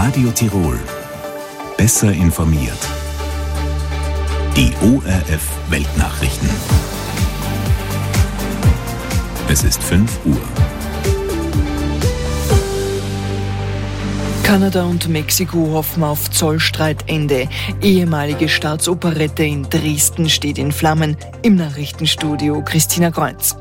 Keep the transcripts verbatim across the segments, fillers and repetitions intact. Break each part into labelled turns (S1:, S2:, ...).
S1: Radio Tirol. Besser informiert. Die O R F Weltnachrichten. Es ist fünf Uhr.
S2: Kanada und Mexiko hoffen auf Zollstreitende. Ehemalige Staatsoperette in Dresden steht in Flammen. Im Nachrichtenstudio Christina Kreuz.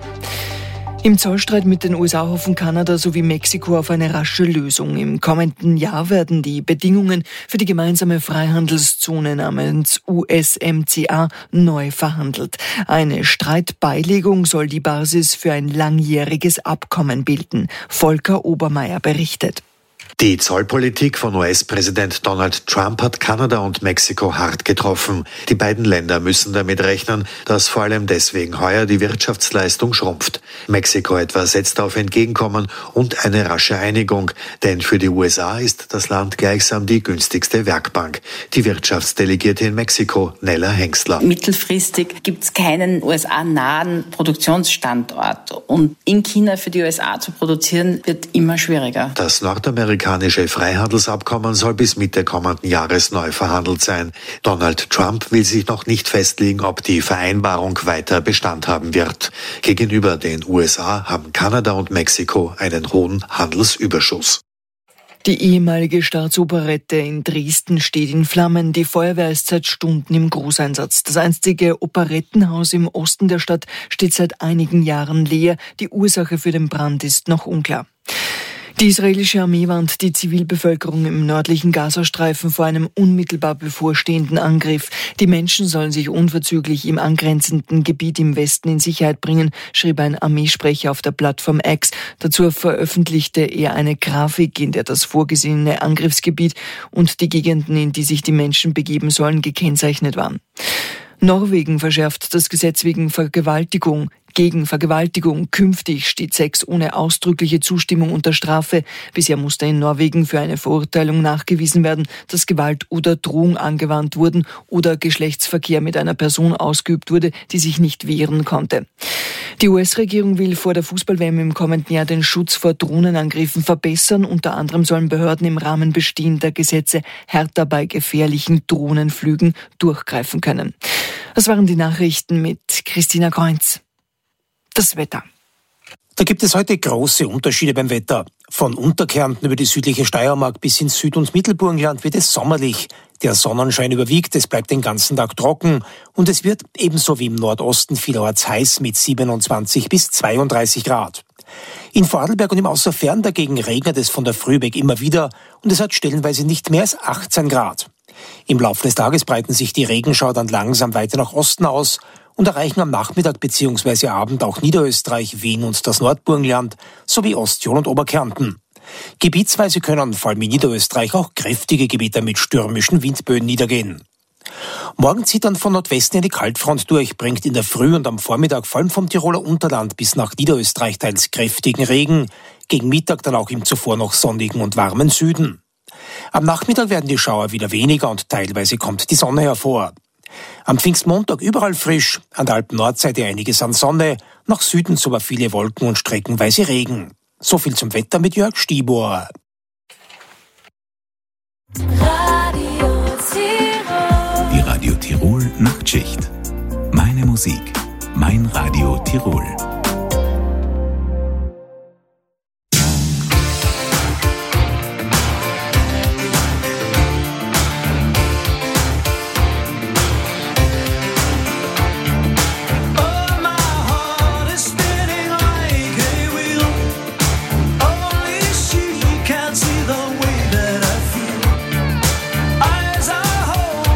S2: Im Zollstreit mit den U S A hoffen Kanada sowie Mexiko auf eine rasche Lösung. Im kommenden Jahr werden die Bedingungen für die gemeinsame Freihandelszone namens U S M C A neu verhandelt. Eine Streitbeilegung soll die Basis für ein langjähriges Abkommen bilden. Volker Obermeier berichtet.
S3: Die Zollpolitik von U S-Präsident Donald Trump hat Kanada und Mexiko hart getroffen. Die beiden Länder müssen damit rechnen, dass vor allem deswegen heuer die Wirtschaftsleistung schrumpft. Mexiko etwa setzt auf Entgegenkommen und eine rasche Einigung, denn für die U S A ist das Land gleichsam die günstigste Werkbank. Die Wirtschaftsdelegierte in Mexiko, Nella Hengstler.
S4: Mittelfristig gibt es keinen U S A-nahen Produktionsstandort und in China für die U S A zu produzieren wird immer schwieriger.
S3: Das Nordamerikanische Das amerikanische Freihandelsabkommen soll bis Mitte kommenden Jahres neu verhandelt sein. Donald Trump will sich noch nicht festlegen, ob die Vereinbarung weiter Bestand haben wird. Gegenüber den U S A haben Kanada und Mexiko einen hohen Handelsüberschuss.
S2: Die ehemalige Staatsoperette in Dresden steht in Flammen. Die Feuerwehr ist seit Stunden im Großeinsatz. Das einstige Operettenhaus im Osten der Stadt steht seit einigen Jahren leer. Die Ursache für den Brand ist noch unklar. Die israelische Armee warnt die Zivilbevölkerung im nördlichen Gazastreifen vor einem unmittelbar bevorstehenden Angriff. Die Menschen sollen sich unverzüglich im angrenzenden Gebiet im Westen in Sicherheit bringen, schrieb ein Armeesprecher auf der Plattform X. Dazu veröffentlichte er eine Grafik, in der das vorgesehene Angriffsgebiet und die Gegenden, in die sich die Menschen begeben sollen, gekennzeichnet waren. Norwegen verschärft das Gesetz wegen Vergewaltigung. Gegen Vergewaltigung. Künftig steht Sex ohne ausdrückliche Zustimmung unter Strafe. Bisher musste in Norwegen für eine Verurteilung nachgewiesen werden, dass Gewalt oder Drohung angewandt wurden oder Geschlechtsverkehr mit einer Person ausgeübt wurde, die sich nicht wehren konnte. Die U S-Regierung will vor der Fußball-W M im kommenden Jahr den Schutz vor Drohnenangriffen verbessern. Unter anderem sollen Behörden im Rahmen bestehender Gesetze härter bei gefährlichen Drohnenflügen durchgreifen können. Das waren die Nachrichten mit Christina Kreuz. Das Wetter.
S5: Da gibt es heute große Unterschiede beim Wetter. Von Unterkärnten über die südliche Steiermark bis ins Süd- und Mittelburgenland wird es sommerlich. Der Sonnenschein überwiegt, es bleibt den ganzen Tag trocken und es wird ebenso wie im Nordosten vielerorts heiß mit siebenundzwanzig bis zweiunddreißig Grad. In Vorarlberg und im Außerfern dagegen regnet es von der Früh weg immer wieder und es hat stellenweise nicht mehr als achtzehn Grad. Im Laufe des Tages breiten sich die Regenschauer dann langsam weiter nach Osten aus und erreichen am Nachmittag bzw. Abend auch Niederösterreich, Wien und das Nordburgenland sowie Osttirol und Oberkärnten. Gebietsweise können vor allem in Niederösterreich auch kräftige Gewitter mit stürmischen Windböen niedergehen. Morgen zieht dann von Nordwesten eine Kaltfront durch, bringt in der Früh und am Vormittag vor allem vom Tiroler Unterland bis nach Niederösterreich teils kräftigen Regen, gegen Mittag dann auch im zuvor noch sonnigen und warmen Süden. Am Nachmittag werden die Schauer wieder weniger und teilweise kommt die Sonne hervor. Am Pfingstmontag überall frisch, an der Alpen-Nordseite einiges an Sonne, nach Süden sogar viele Wolken und streckenweise Regen. So viel zum Wetter mit Jörg Stibor.
S1: Radio Tirol. Die Radio Tirol Nachtschicht. Meine Musik, mein Radio Tirol.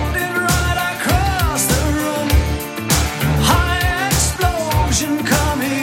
S6: Coming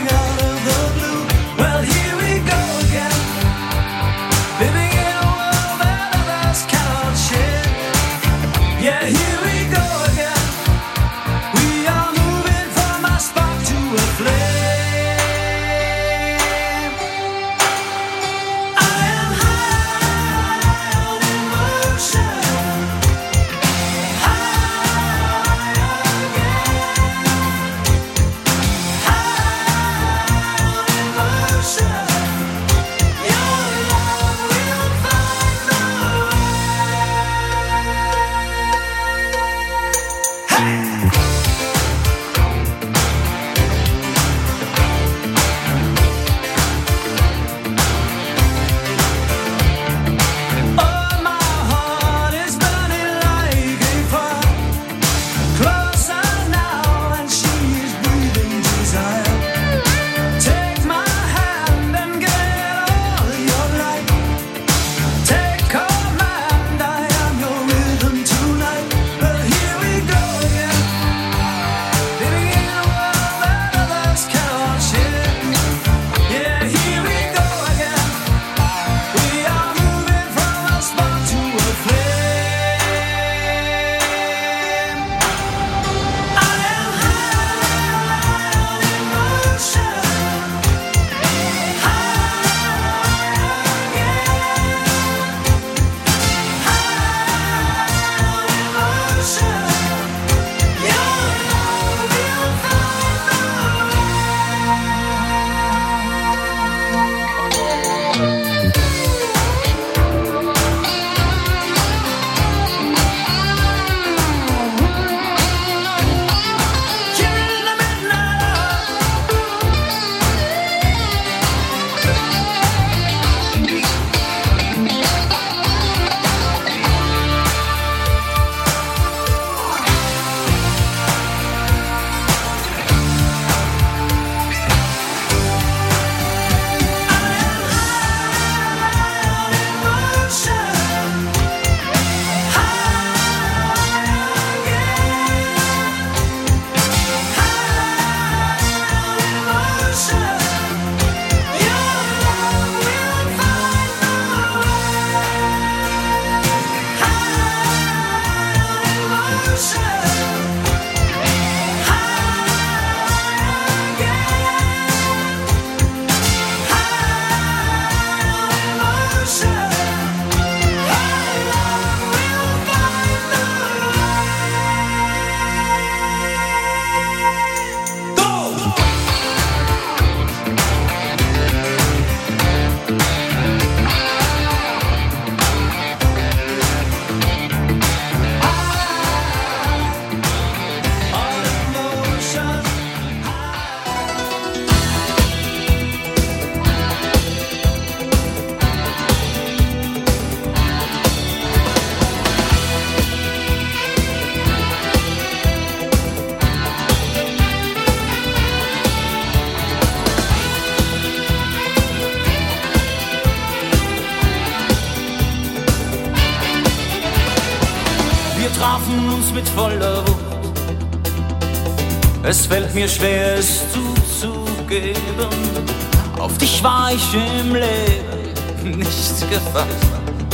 S6: Es fällt mir schwer, es zuzugeben. Auf dich war ich im Leben nicht gefasst.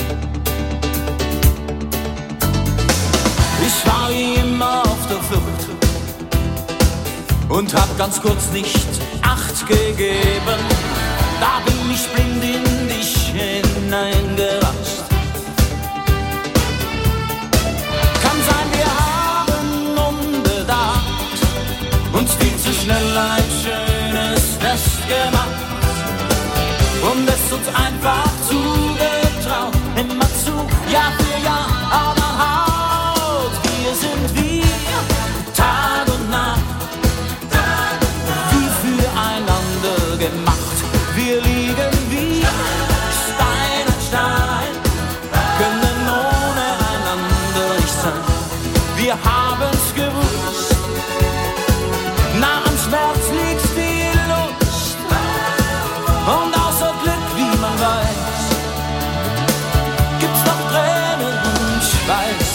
S6: Ich war wie immer auf der Flucht und hab ganz kurz nicht Acht gegeben. Da bin ich blind in dich hineingeratscht. Kann sein, wir haben unbedacht uns viel zu schnell ein schönes Fest gemacht und es uns einfach zugetraut, immer zu, Jahr für Jahr, aber Haut, wir sind wie Tag und Nacht, wie füreinander gemacht. Wir liegen wie Stein an Stein, können ohne einander nicht sein. Wir haben's gewusst, nah am Schmerz liegt die Lust und außer Glück, wie man weiß, gibt's noch Tränen und Schweiß.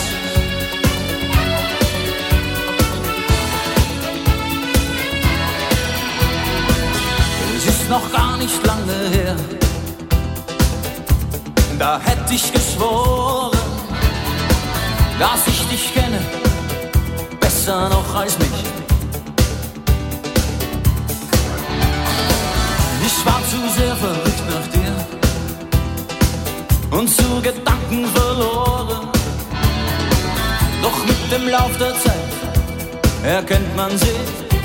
S6: Es ist noch gar nicht lange her, da hätte ich geschworen, dass ich dich kenne, besser noch als mich. Ich war zu sehr verrückt nach dir und zu Gedanken verloren. Doch mit dem Lauf der Zeit erkennt man sie.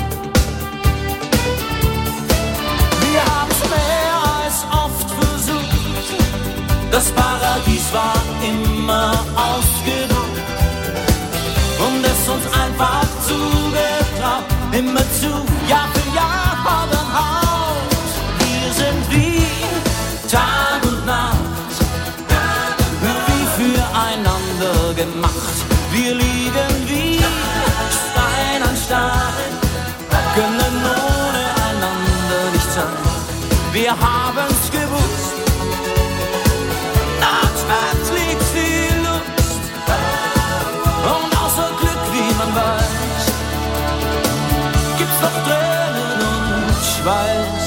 S6: Wir haben's mehr als oft versucht, das Paradies war immer ausgebucht und es uns einfach zugetraut, immer zu, Jahr für Jahr, aber Haut. Wir sind wie Tag und Nacht, wie füreinander gemacht. Wir liegen wie Stein an Stein, können ohne einander nicht sein. Wir haben's gewusst, nach Schmerz liegt die Lust und außer Glück, wie man weiß, gibt's noch Tränen und Schweiß.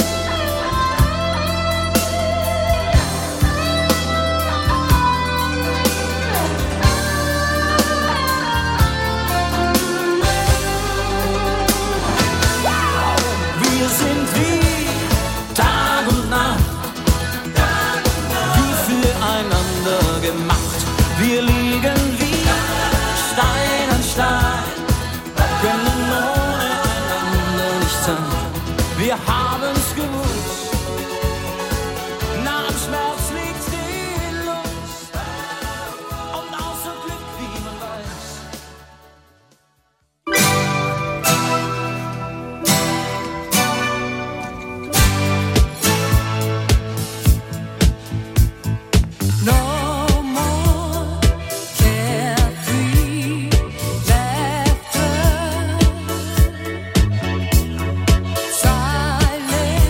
S6: Wir sind wie Tag und Nacht, wie füreinander gemacht. Wir liegen wie Stein an Stein, können ohne einander nicht sein. Wir haben's gewusst, nach dem Schmerz liegt die Lust und außer Glück, wie man weiß.
S7: No more carefree laughter, silent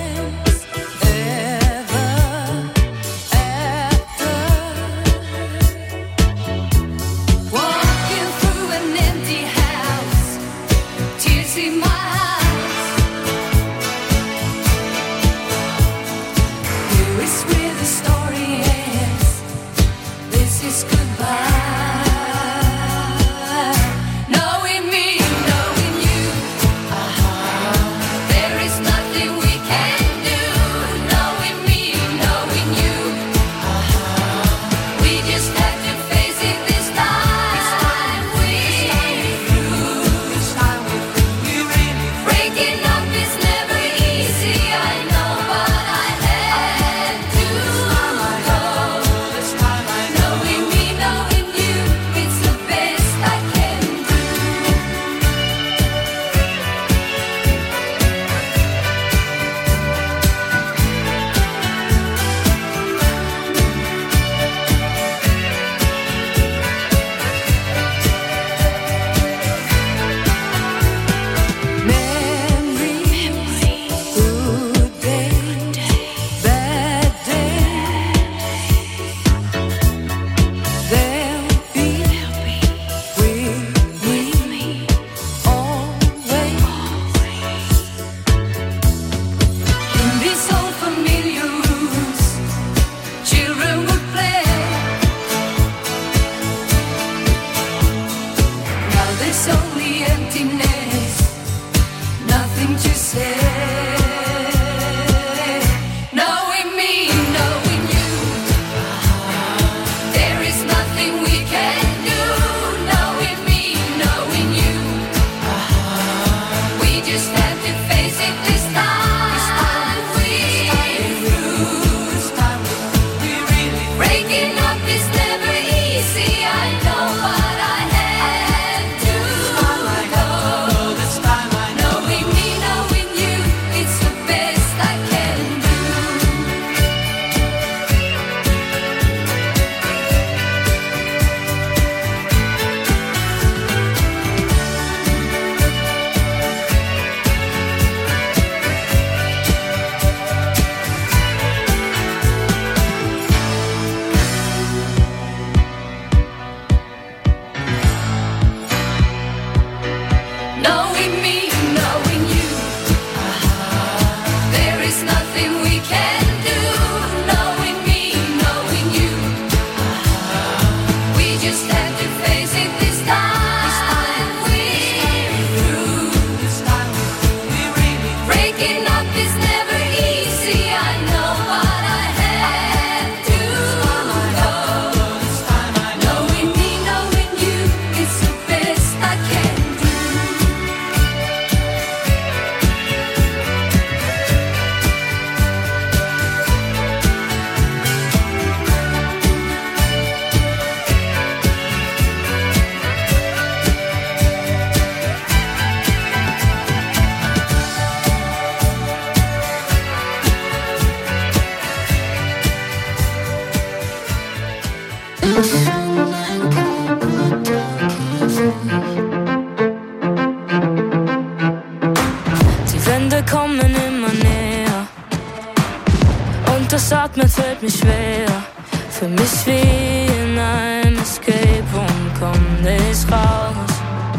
S8: Die Wände kommen immer näher und das Atmen fällt mir schwer. Für mich wie in einem Escape Room, komm nicht raus.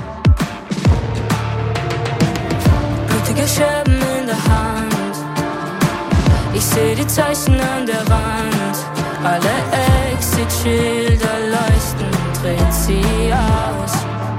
S8: Blutige Scherben in der Hand, ich seh die Zeichen an der Wand. Alle Exit-Schilder leuchten, dreht sie aus.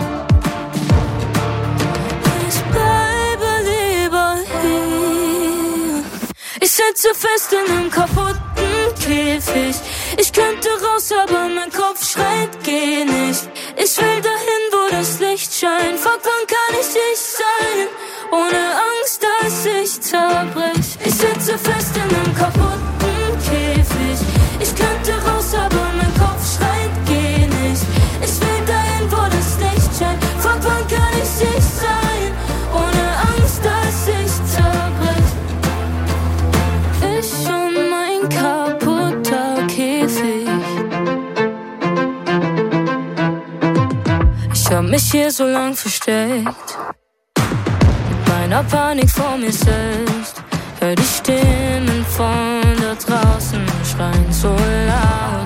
S8: Ich bleibe lieber hier. Ich sitze fest in einem kaputten Käfig. Ich könnte raus, aber mein Kopf schreit, geh nicht. Ich will dahin, wo das Licht scheint. Fuck, wann kann ich ich sein? Ohne Angst, dass ich zerbrech. Ich sitze fest in einem kaputten Käfig. Ich könnte raus, aber mein Kopf schreit, geh nicht. Ich will dahin, wo das Licht scheint. Fuck, wann kann ich ich sein? Ohne Angst, dass ich zerbrech. Ich und mein kaputter Käfig. Ich hab mich hier so lang versteckt, mit meiner Panik vor mir selbst. Hör die Stimmen von da draußen schreien so laut.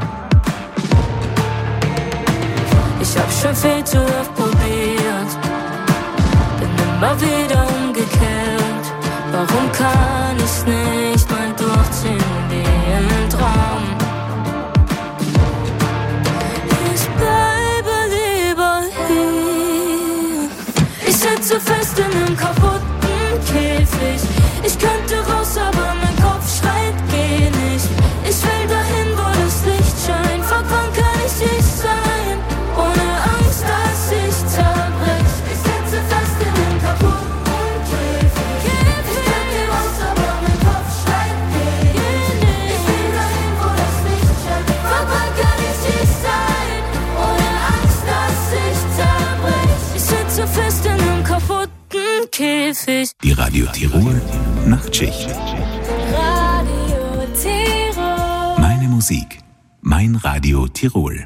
S8: Ich hab schon viel zu oft probiert, bin immer wieder umgekehrt. Warum kann ich's nicht mal durchziehen wie im Traum? Ich bleibe lieber hier. Ich sitze fest in einem kaputten Käfig. Ich könnte raus, aber mein Kopf schreit, geh nicht. Ich will dahin, wo das Licht scheint. Fuck, wann kann ich ich sein? Ohne Angst, dass ich zerbrech. Ich sitze fest in einem kaputten Käfig. Ich könnte raus, aber mein Kopf schreit, geh nicht. Ich will dahin, wo das Licht scheint. Fuck, wann kann ich ich sein? Ohne Angst, dass ich zerbrech. Ich sitze fest in einem kaputten Käfig.
S1: Die Radio Tirol Nachtschicht.
S8: Radio Tirol.
S1: Meine Musik, mein Radio Tirol.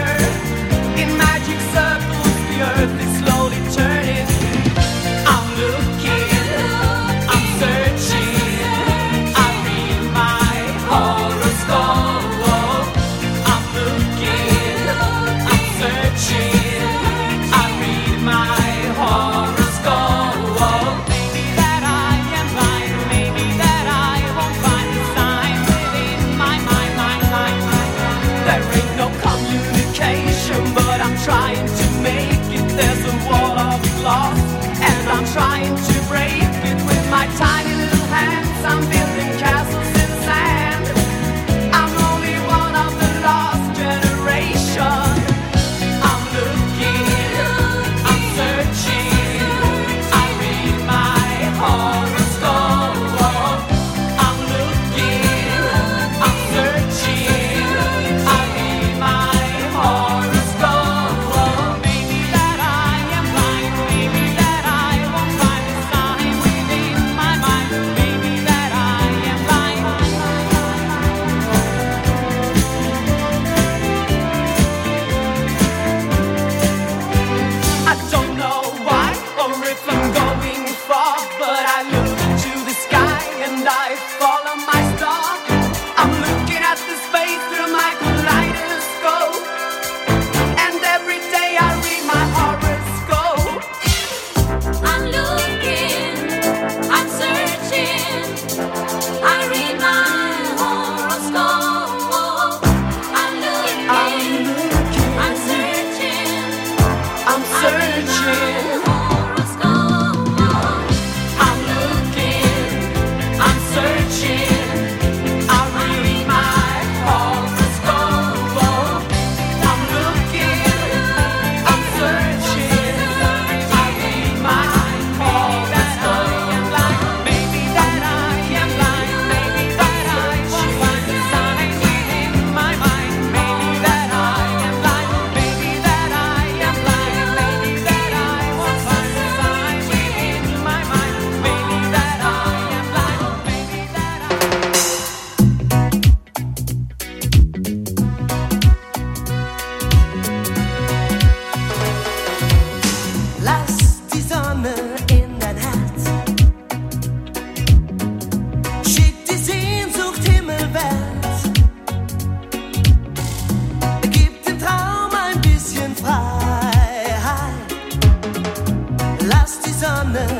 S6: Slowly turning, I'm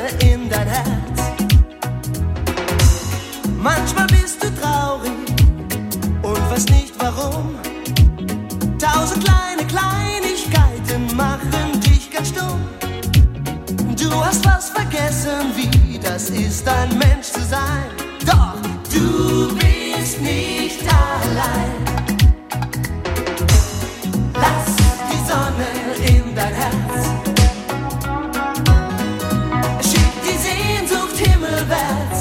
S9: in dein Herz. Manchmal bist du traurig und weißt nicht warum. Tausend kleine Kleinigkeiten machen dich ganz stumm. Du hast was vergessen, wie das ist, ein Mensch zu sein. Doch du bist nicht allein. Lass die Sonne in dein Herz. Schick die Sehnsucht himmelwärts.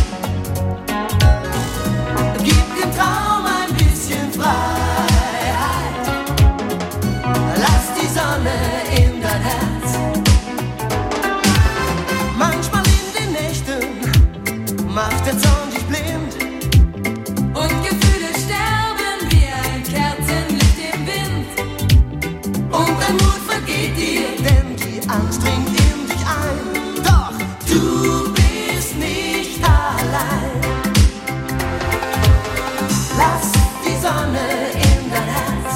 S9: Gib dem Traum ein bisschen Freiheit. Lass die Sonne in dein Herz. Manchmal in den Nächten macht der Zorn dich blind.
S8: Und Gefühle sterben wie ein Kerzenlicht im Wind.
S9: Und dein Mut vergeht dir, denn die Angst dringt in dich ein. Doch du bist nicht allein. Lass die Sonne in dein Herz.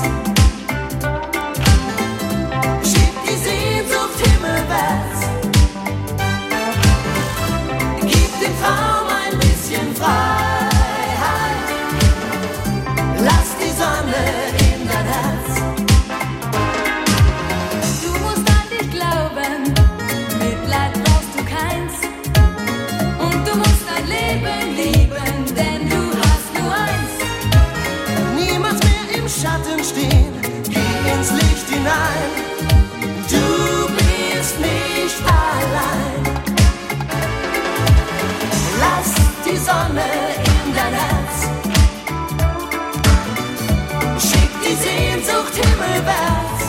S9: Schick die Sehnsucht himmelwärts. Gib dem Traum ein bisschen Freiheit. Lass die Sonne in dein Herz.
S8: Du musst an dich glauben, Mitleid brauchst du keins. Und du musst dein Leben lieben, denn du hast nur eins.
S9: Niemals mehr im Schatten stehen, geh ins Licht hinein. Du bist nicht allein. Lass die Sonne in dein Herz. Schick die Sehnsucht himmelwärts.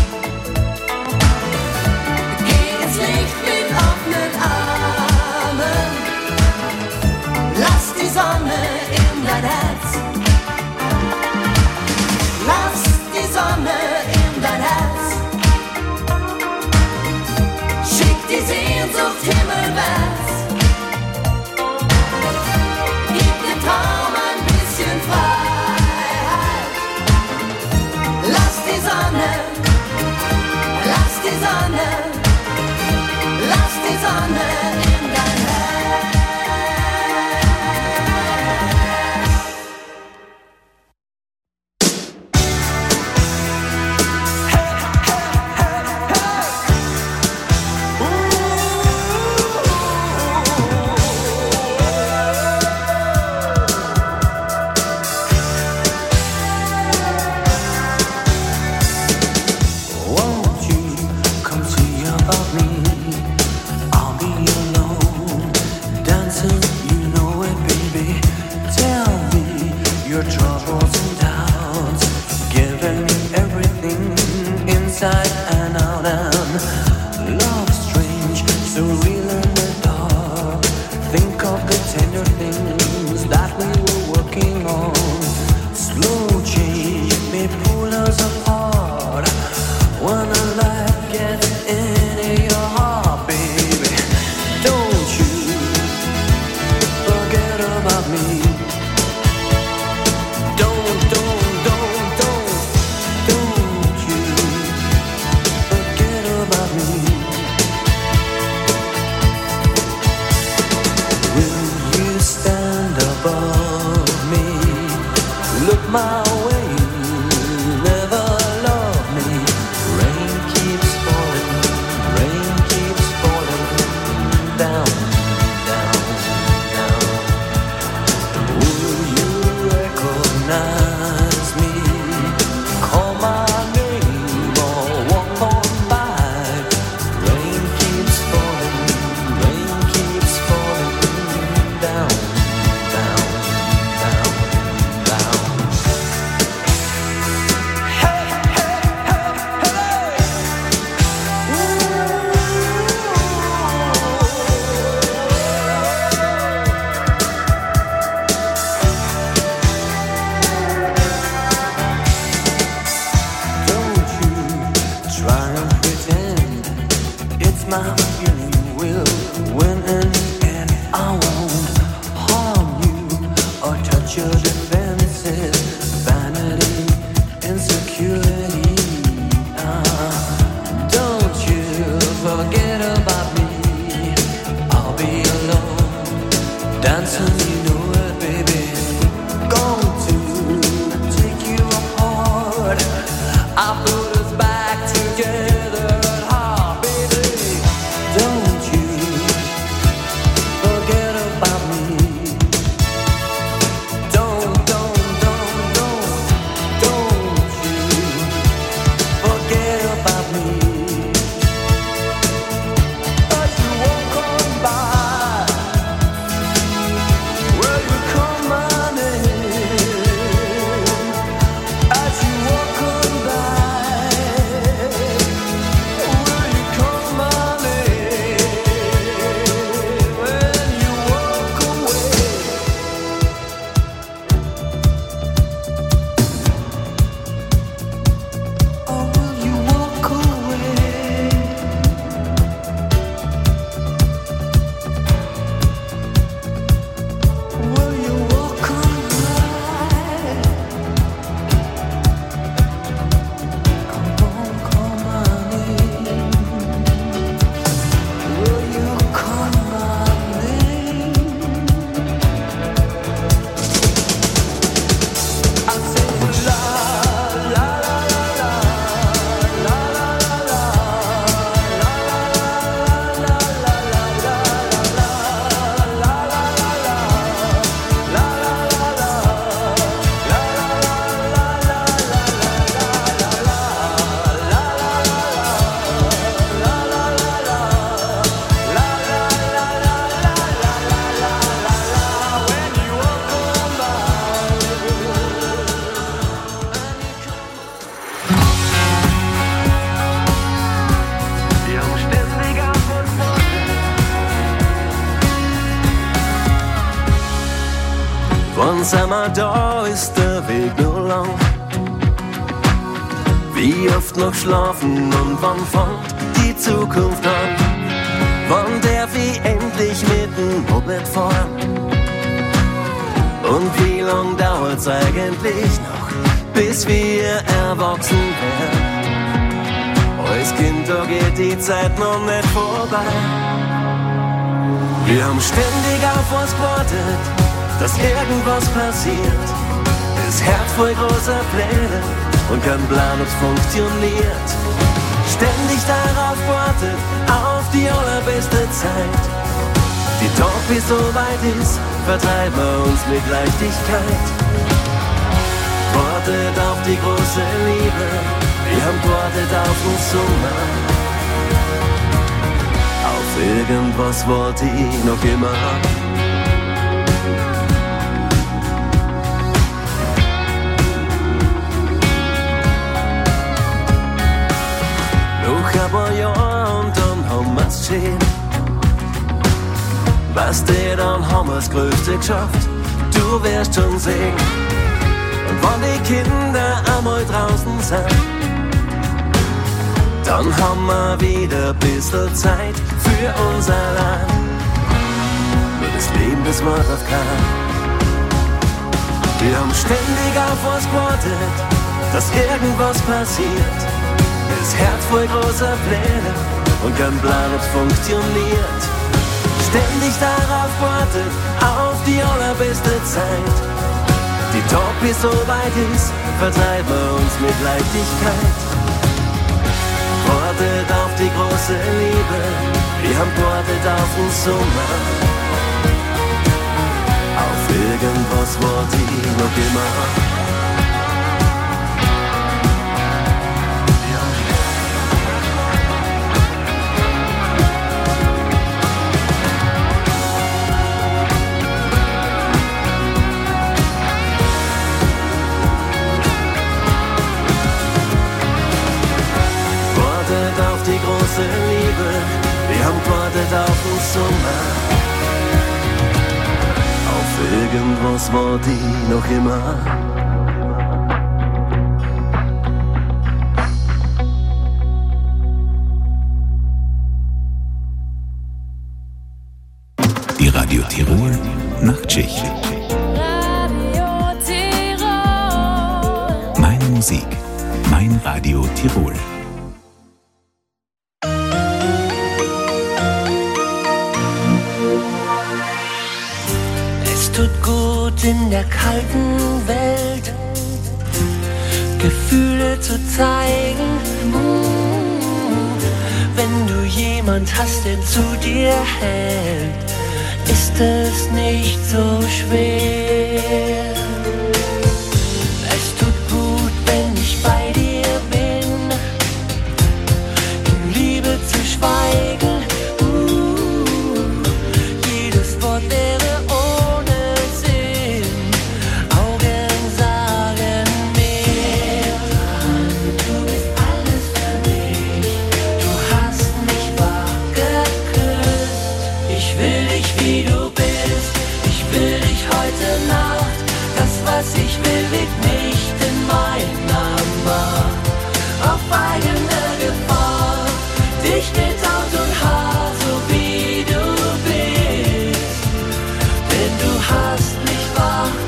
S9: Geh ins Licht mit offenen Armen. Lass die Sonne in dein Herz. Lass die Sonne in dein Herz. Schick die Sehnsucht himmelwärts. Gib dem Traum ein bisschen Freiheit. Lass die Sonne, lass die Sonne, lass die Sonne in dein Herz.
S6: Won't you come see about me? I'll be alone, dancing, you know it, baby. Tell me your troubles and doubts, giving me everything inside and out. And love strange, so real in the dark. Think of the tender things that we were working on. Slow change may pull us apart. When a light gets into your heart, baby, don't you forget about me. Don't, don't, don't, don't, don't you forget about me. Will you stand above me? Look my way, never love me. Rain keeps falling, rain keeps falling down, down, down. Will you recognize me? Call my name or walk on by. Rain keeps falling, rain keeps falling down, down, down, down. Hey, hey, hey, hey. Ooh.
S10: Und sag mal, da ist der Weg nur lang. Wie oft noch schlafen und wann fängt die Zukunft an? Wann darf ich endlich mit dem Moped fahren? Und wie lang dauert's eigentlich noch, bis wir erwachsen werden? Als Kind, da geht die Zeit noch nicht vorbei. Wir haben ständig auf was gewartet, dass irgendwas passiert. Das Herz voll großer Pläne und kein Plan, ob's funktioniert. Ständig darauf wartet, auf die allerbeste Zeit. Die Tag, bis so weit ist, vertreiben wir uns mit Leichtigkeit. Wartet auf die große Liebe, wir haben gewartet auf den Sommer. Auf irgendwas warte ich noch immer. Noch ein paar Jahre und dann haben wir's schön. Weißt du, dann haben wir's Größte geschafft, du wirst schon sehen. Und wenn die Kinder einmal draußen sind, dann haben wir wieder ein bisschen Zeit für uns allein. Nur das Leben, das wartet auf keinen. Wir haben ständig auf was gewartet, dass irgendwas passiert. Das Herz voll großer Pläne und kein Plan, ob's funktioniert. Ständig darauf wartet, auf die allerbeste Zeit. Die Tag, bis so weit ist, vertreiben wir uns mit Leichtigkeit. Wartet auf die große Liebe, wir haben wartet auf den Sommer. Auf irgendwas warte ich noch immer. Die große Liebe, wir haben gewartet auf den Sommer. Auf irgendwas warte ich noch immer.
S1: Die Radio Tirol Nachtschicht.
S8: Radio Tirol.
S1: Meine Musik, mein Radio Tirol.
S11: Tut gut in der kalten Welt, Gefühle zu zeigen. Wenn du jemand hast, der zu dir hält, ist es nicht so schwer. Es tut gut, wenn ich bei dir bin, in Liebe zu schweigen. Jedes Wort wäre ich will, liegt nicht in meiner Macht. Auf eigene Gefahr, dich mit Haut und Haar, so wie du bist. Denn du hast mich wach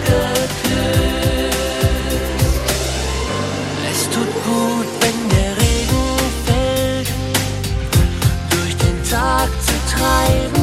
S11: geküsst. Es tut gut, wenn der Regen fällt, durch den Tag zu treiben.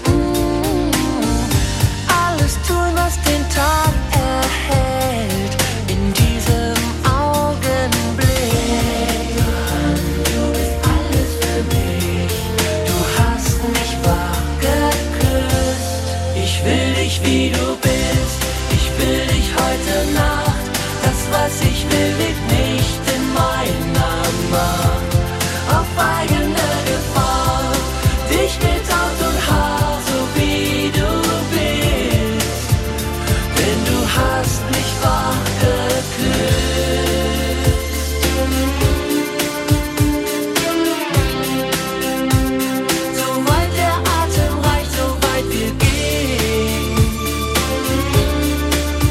S11: Alles tun, was den Tag erhält, in diesem Augenblick. Du bist alles für mich, du hast mich wach geküsst. Ich will dich, wie du bist, ich will dich heute Nacht. Das, was ich will, liegt nicht in meiner Macht. Auf eigene Gefahr, dich mit Haut und Haar, so wie du bist. Denn du hast mich wach geküsst. So weit der Atem reicht, so weit wir gehen.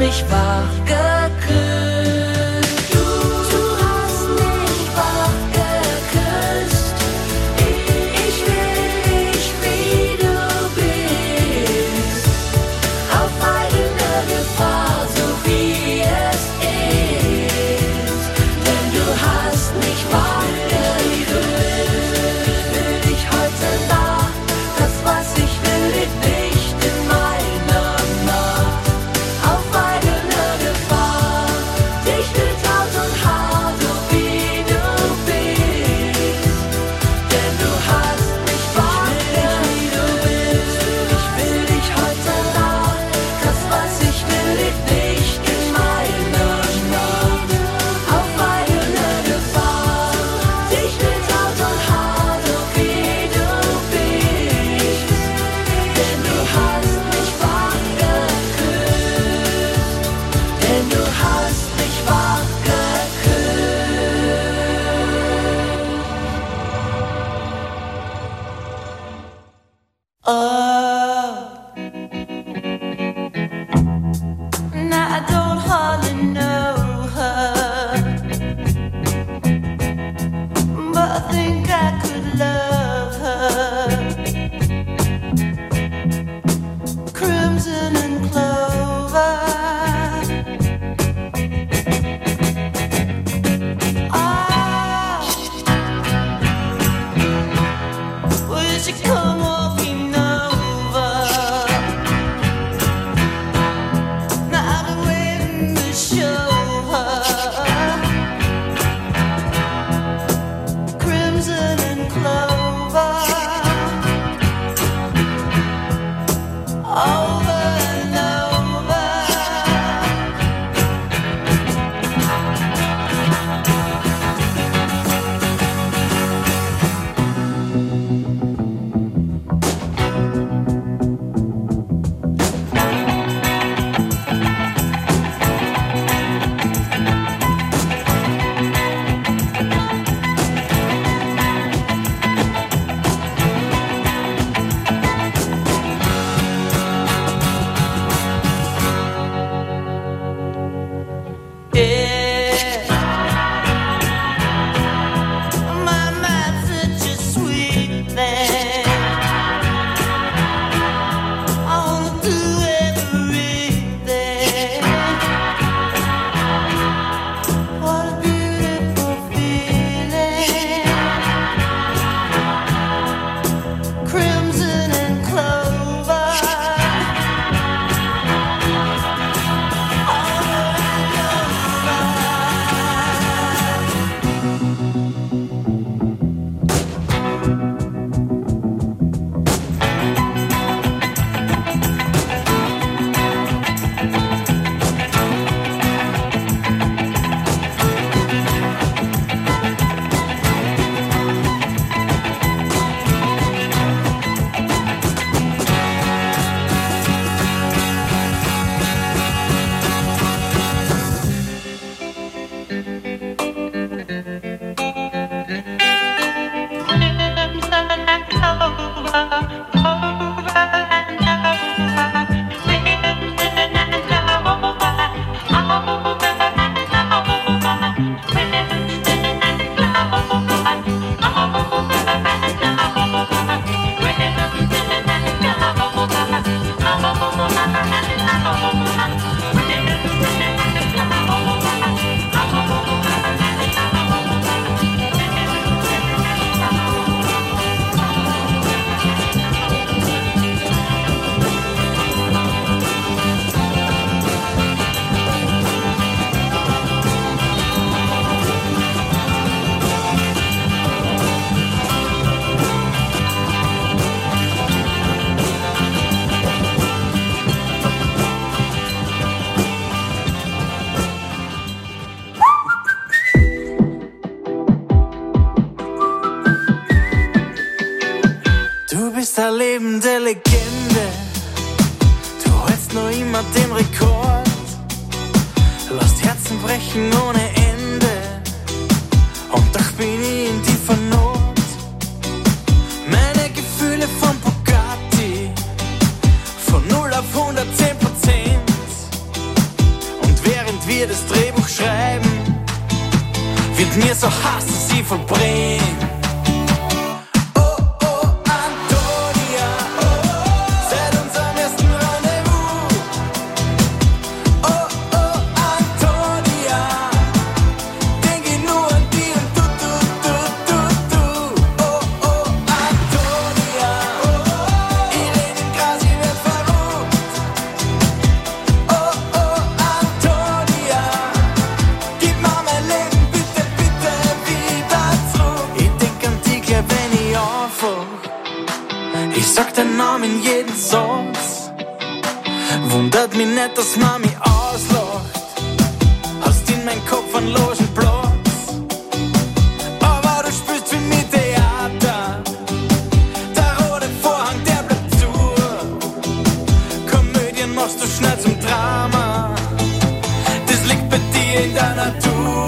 S11: mich wach geküsst. Du, du hast mich wach geküsst. Ich will dich, wie du bist, auf eigene Gefahr, so wie es ist. Denn du hast mich wach geküsst. Ich will dich heute Nacht, das was ich will, liegt nicht in meiner Macht. Auf eigene Gefahr, dich mit Haut und Haar, so wie du bist. Denn du hast mich wach geküsst. Ich will dich heute Nacht, das was ich will, liegt nicht in meiner Macht. Auf eigene Gefahr, dich mit Haut und Haar, so wie du bist. Denn du hast mich wach geküsst. Denn du hast mich wach geküsst. Oh. Now I don't hardly know her, but I think I could love her. Crimson and clover. Ah, will she come walking over? Now I've been waiting to show her. Crimson and clover. Over and over. Yeah, my mind's such a sweet thing. I wanna do everything. What a beautiful feeling. Crimson and clover.
S6: bist eine lebende Legende. Du hältst noch immer den Rekord. Lässt Herzen brechen ohne Ende. Und doch bin ich in die Vernot. Meine Gefühle von Bugatti. Von null auf hundertzehn Prozent. ihr das Drehbuch schreiben, wird mir so Hass, dass sie verbrennt.
S12: In jeden Satz. Wundert mich nicht, dass man mich auslacht. Hast in mein Kopf einen Logenplatz. Aber du spielst für mich Theater. Der rote Vorhang, der bleibt zu. Komödien machst du schnell zum Drama. Das liegt bei dir in der Natur.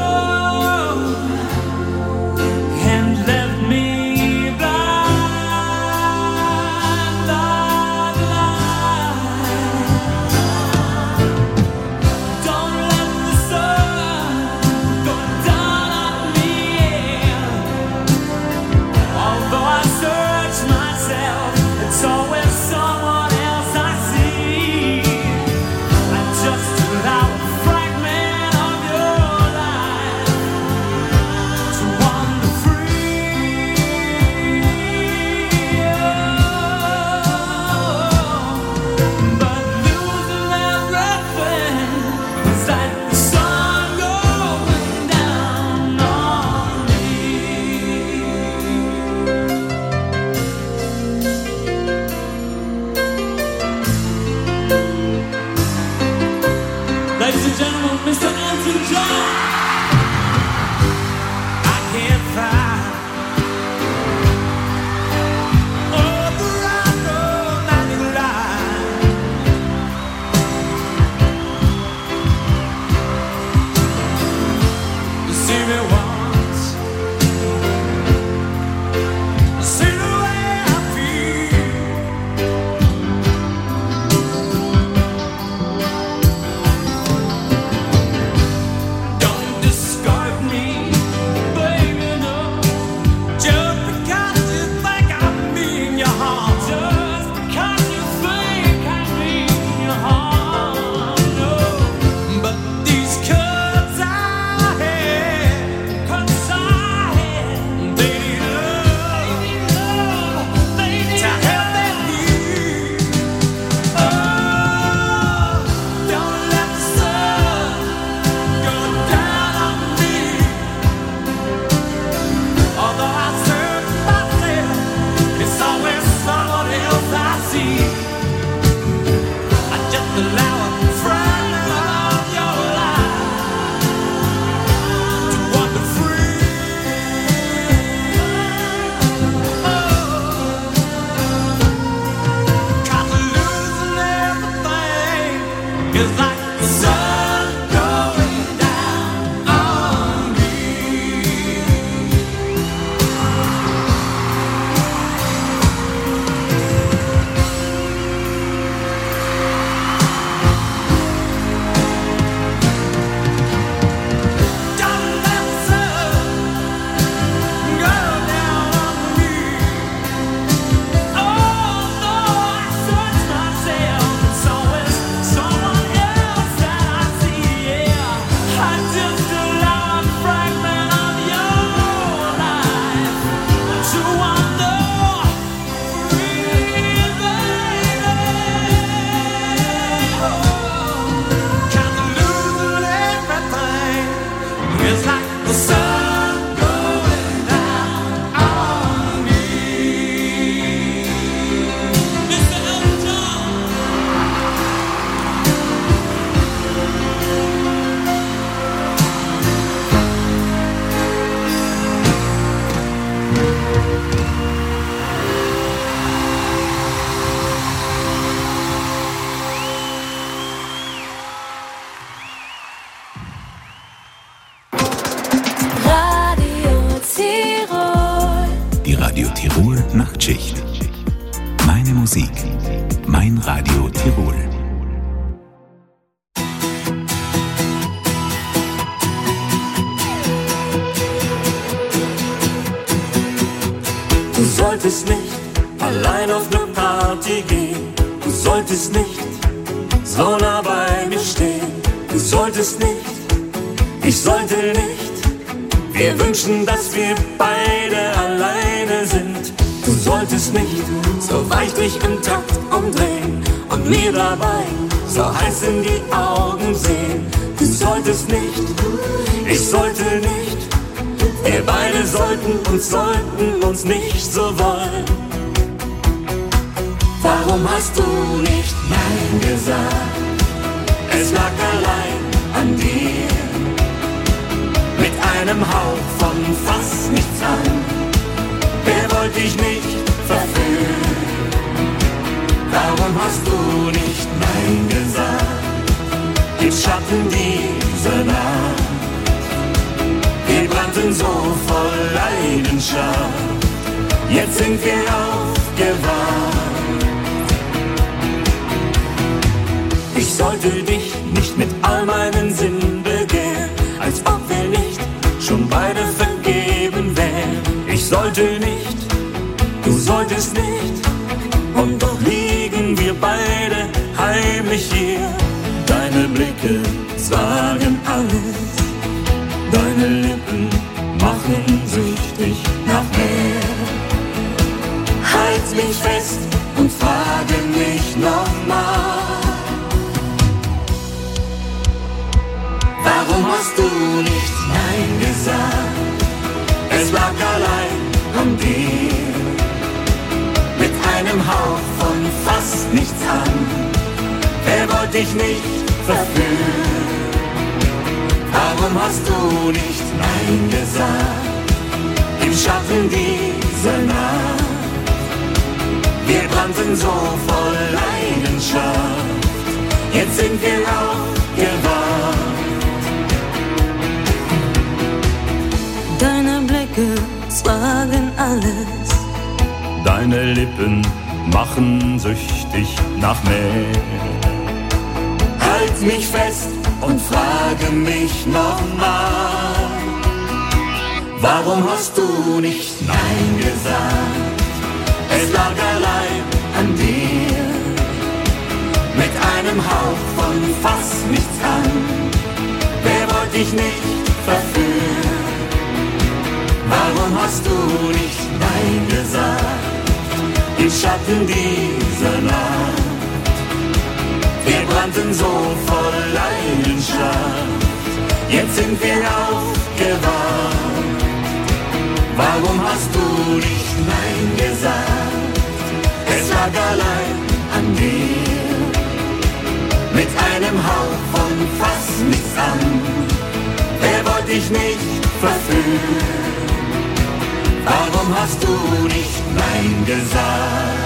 S6: And left me blind. Ladies and gentlemen, Mister Elton John. I can't find all the right romantic line. You see me once, see the way I feel. Don't discard me, baby, no. Just because you think I mean you harm. Just because you think I mean you harm, no. But these cuts I had, cuts I had, they need love, they need to help that need. Oh, don't let the sun go down on me. Although I search myself, it's always someone else I see. I just allow a fragment of your life to wander free. Oh, 'cause losing everything is like the sun going down on me. Don't let the sun go down on me. Although I search myself, it's always someone else that I see. Yeah, I just allow a fragment of your life to wander free, baby. Oh, 'cause losing everything is like the sun going down on me. Mister Elton John.
S8: Radio Tirol.
S1: Die Radio Tirol Nachtschicht. Meine Musik, mein Radio Tirol.
S10: Du solltest nicht allein auf ne Party gehen. Du solltest nicht so nah bei mir stehen. Du solltest nicht, ich sollte nicht. Wir wünschen, dass wir beide alleine sind. Du solltest nicht so weit dich im Takt umdrehen und mir dabei so heiß in die Augen sehen. Du solltest nicht, ich sollte nicht. Wir beide sollten uns, sollten uns nicht so wollen. Warum hast du nicht Nein gesagt? Es lag allein an dir. Mit einem Hauch von fast nichts an. Wer wollte dich nicht verführen? Warum hast du nicht Nein gesagt? Im Schatten dieser Nacht. Wir brannten so voll Leidenschaft. Jetzt sind wir aufgewacht. Ich sollte dich nicht mit all meinen Sinnen begehren, als ob wir nicht schon beide vergeben wären. Ich sollte nicht, du solltest nicht, und doch liegen wir beide heimlich hier. Deine Blicke sagen alles, deine Lippen machen süchtig nach mehr. Halt mich fest und frage mich nochmal. Warum hast du nicht Nein gesagt? Es lag allein an dir. Mit einem Hauch von fast nichts an. Wer wollte dich nicht verführt? Warum hast du nicht Nein gesagt? Im Schatten dieser Nacht, wir brannten so voll Leidenschaft, jetzt sind wir aufgewacht.
S8: Deine Blicke sagen alles.
S6: Deine Lippen machen süchtig nach mehr.
S10: Halt mich fest und frage mich nochmal, warum hast du nicht Nein gesagt? Es lag allein an dir, mit einem Hauch von fast nichts an. Wer wollte dich nicht verführen? Warum hast du nicht Nein gesagt? Im Schatten dieser Nacht, wir brannten so voll Leidenschaft, jetzt sind wir aufgewacht. Warum hast du nicht Nein gesagt? Es lag allein an dir, mit einem Hauch von fast nichts an. Wer wollte dich nicht verführen? Warum hast du nicht Nein gesagt?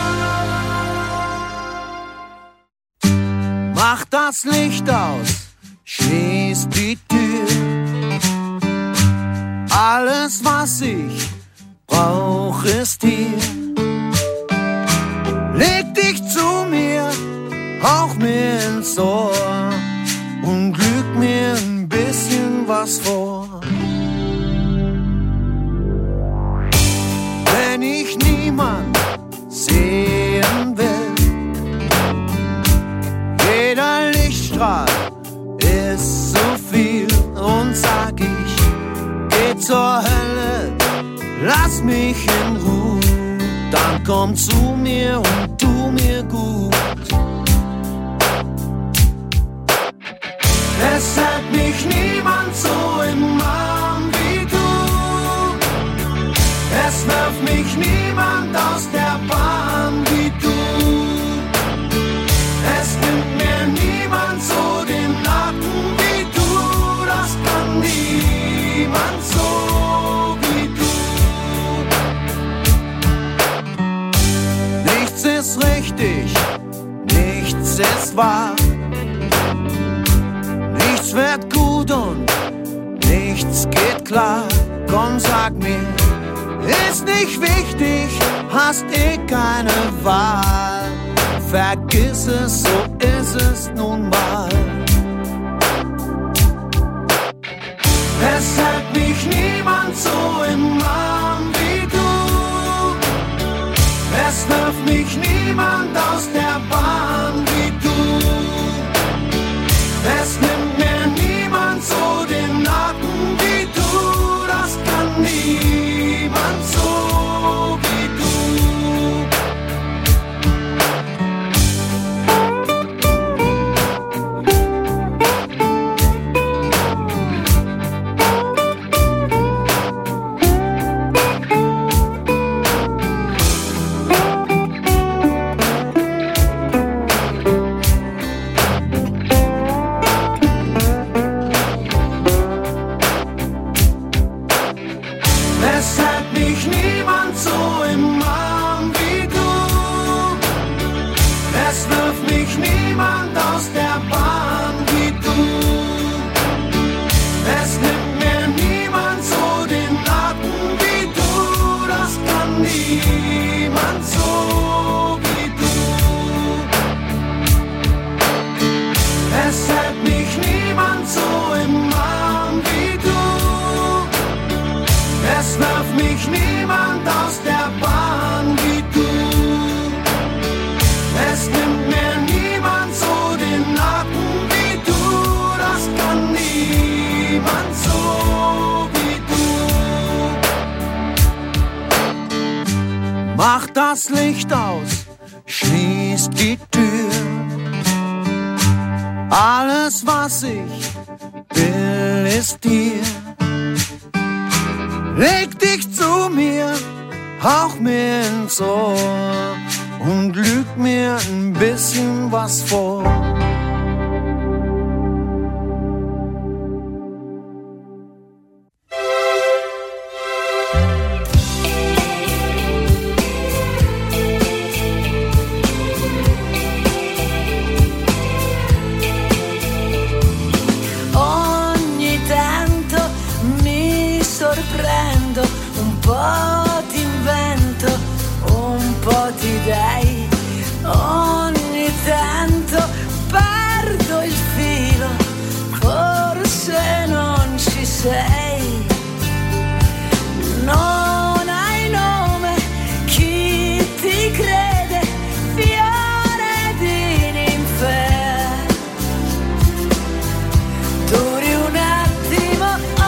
S13: Mach das Licht aus, schließ die Tür. Alles, was ich brauch, ist hier. Leg dich zu mir, hauch mir ins Ohr und lüg mir ein bisschen was vor. Wenn ich niemand sehen will, jeder Lichtstrahl ist so viel und sag ich, geh zur Hölle, lass mich in Ruhe, dann komm zu mir und tu mir gut. Es hält mich niemand so im Arm wie du. Es wirft mich niemand aus der Bahn wie du. Es nimmt mir niemand so den Nacken wie du. Das kann niemand so wie du. Nichts ist richtig, nichts ist wahr. Nichts wird gut und nichts geht klar. Komm, sag mir, ist nicht wichtig, hast eh keine Wahl. Vergiss es, so ist es nun mal. Es hält mich niemand so im Arm wie du. Es wirft mich niemand aus der Bahn wie du. Es nimmt mir niemand so den Nacken wie du. Das kann niemand so wie du. Mach das Licht aus, schließ die Tür. Alles, was ich will, ist hier. Leg dich zu mir, hauch mir ins Ohr und lüg mir ein bisschen was vor.
S7: Un po' ti invento, un po' ti dai, ogni tanto perdo il filo, forse non ci sei, non hai nome, chi ti crede, fiore di ninfea, duri un attimo.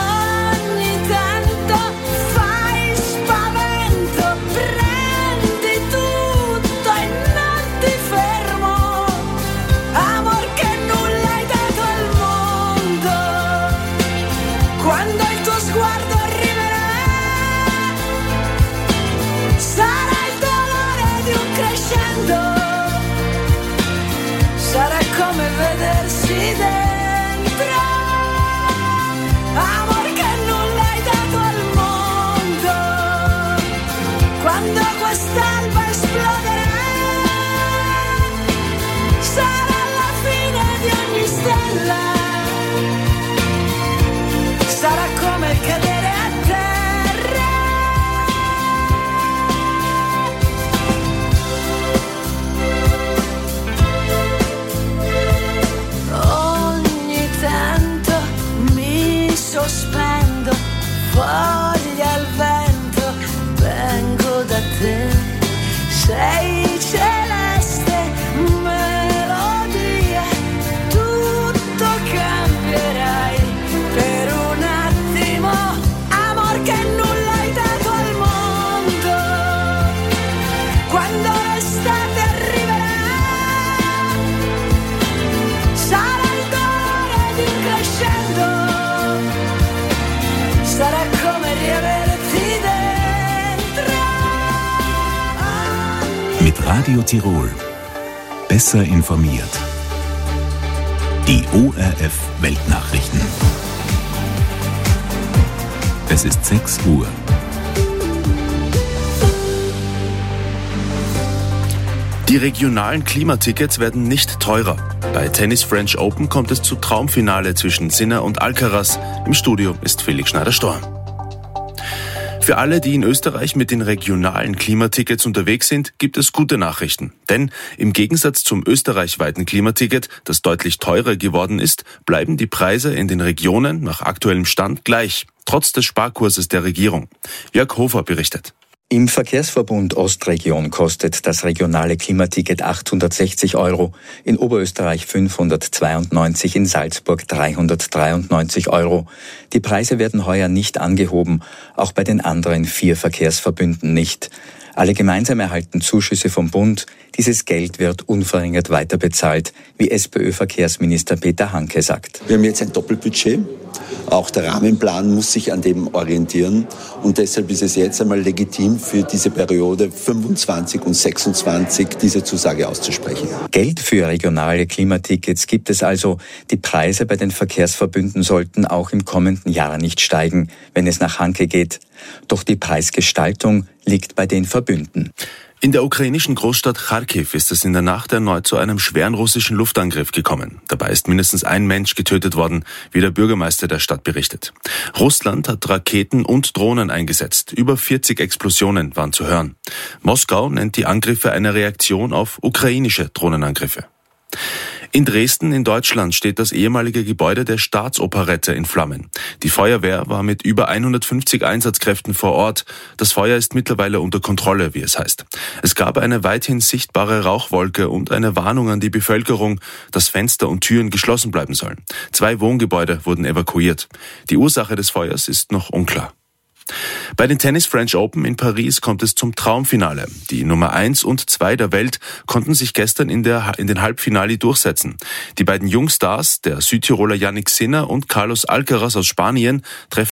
S7: Come vedersi dentro, amor che nulla hai dato al mondo, quando quest'alba esploderà, sarà la fine di ogni stella.
S1: Radio Tirol. Besser informiert. Die O R F Weltnachrichten. Es ist sechs Uhr.
S14: Die regionalen Klimatickets werden nicht teurer. Bei Tennis French Open kommt es zu Traumfinale zwischen Sinner und Alcaraz. Im Studio ist Felix Schneider-Storm. Für alle, die in Österreich mit den regionalen Klimatickets unterwegs sind, gibt es gute Nachrichten. Denn im Gegensatz zum österreichweiten Klimaticket, das deutlich teurer geworden ist, bleiben die Preise in den Regionen nach aktuellem Stand gleich, trotz des Sparkurses der Regierung. Jörg Hofer berichtet.
S15: Im Verkehrsverbund Ostregion kostet das regionale Klimaticket achthundertsechzig Euro, in Oberösterreich fünfhundertzweiundneunzig, in Salzburg dreihundertdreiundneunzig Euro. Die Preise werden heuer nicht angehoben, auch bei den anderen vier Verkehrsverbünden nicht. Alle gemeinsam erhalten Zuschüsse vom Bund. Dieses Geld wird unverringert weiterbezahlt, wie SPÖ-Verkehrsminister Peter Hanke sagt.
S16: Wir haben jetzt ein Doppelbudget. Auch der Rahmenplan muss sich an dem orientieren. Und deshalb ist es jetzt einmal legitim, für diese Periode fünfundzwanzig und sechsundzwanzig diese Zusage auszusprechen.
S15: Geld für regionale Klimatickets gibt es also. Die Preise bei den Verkehrsverbünden sollten auch im kommenden Jahr nicht steigen, wenn es nach Hanke geht. Doch die Preisgestaltung liegt bei den Verbünden.
S14: In der ukrainischen Großstadt Charkiw ist es in der Nacht erneut zu einem schweren russischen Luftangriff gekommen. Dabei ist mindestens ein Mensch getötet worden, wie der Bürgermeister der Stadt berichtet. Russland hat Raketen und Drohnen eingesetzt. Über vierzig Explosionen waren zu hören. Moskau nennt die Angriffe eine Reaktion auf ukrainische Drohnenangriffe. In Dresden in Deutschland steht das ehemalige Gebäude der Staatsoperette in Flammen. Die Feuerwehr war mit über hundertfünfzig Einsatzkräften vor Ort. Das Feuer ist mittlerweile unter Kontrolle, wie es heißt. Es gab eine weithin sichtbare Rauchwolke und eine Warnung an die Bevölkerung, dass Fenster und Türen geschlossen bleiben sollen. Zwei Wohngebäude wurden evakuiert. Die Ursache des Feuers ist noch unklar. Bei den Tennis French Open in Paris kommt es zum Traumfinale. Die Nummer eins und zwei der Welt konnten sich gestern in, der, in den Halbfinale durchsetzen. Die beiden Jungstars, der Südtiroler Jannik Sinner und Carlos Alcaraz aus Spanien, treffen